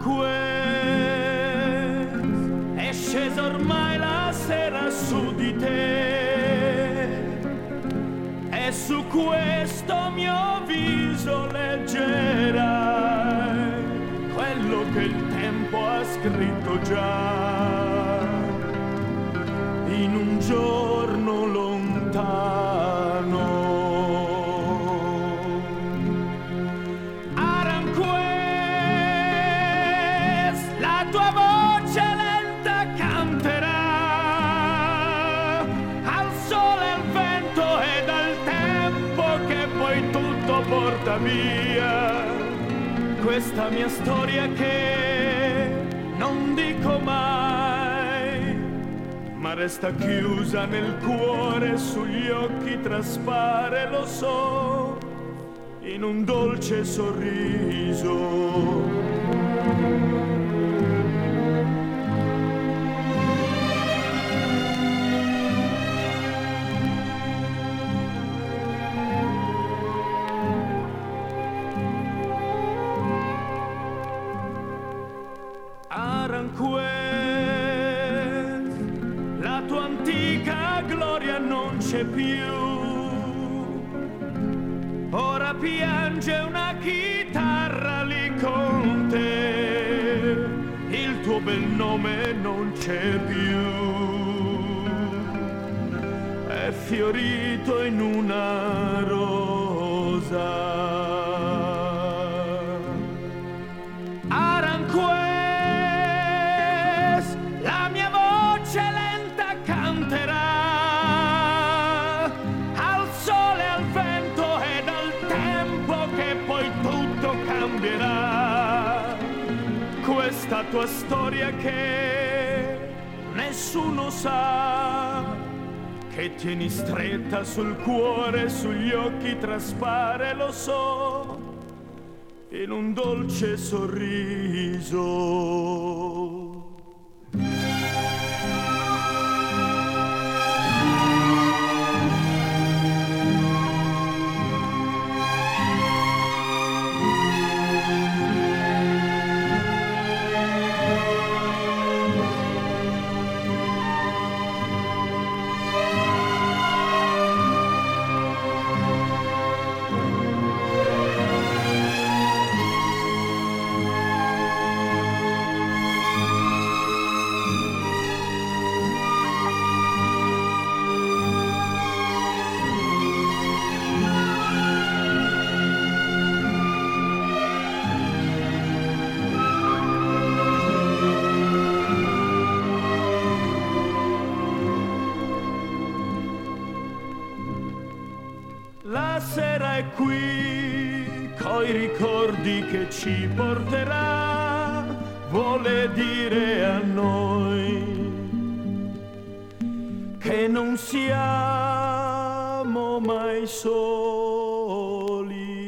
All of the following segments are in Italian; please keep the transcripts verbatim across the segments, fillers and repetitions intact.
Aranjuez, è scesa ormai la sera su di te e su questo mio viso leggerai quello che il tempo ha scritto già in un giorno lontano. Tua voce lenta canterà al sole, al vento e al tempo che poi tutto porta via questa mia storia che non dico mai, ma resta chiusa nel cuore, sugli occhi traspare, lo so, in un dolce sorriso. Aranjuez, la tua antica gloria non c'è più, ora piange una chitarra lì con te, il tuo bel nome non c'è più, è fiorito in una rosa. Questa tua storia che nessuno sa, che tieni stretta sul cuore, sugli occhi traspare, lo so, in un dolce sorriso. La sera è qui, coi ricordi che ci porterà, vuole dire a noi che non siamo mai soli.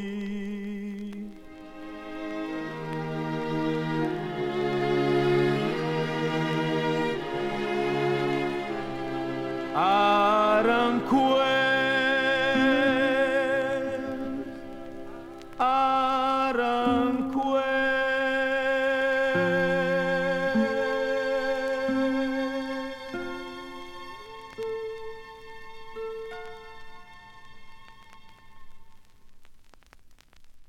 Aranjuez, Aranjuez.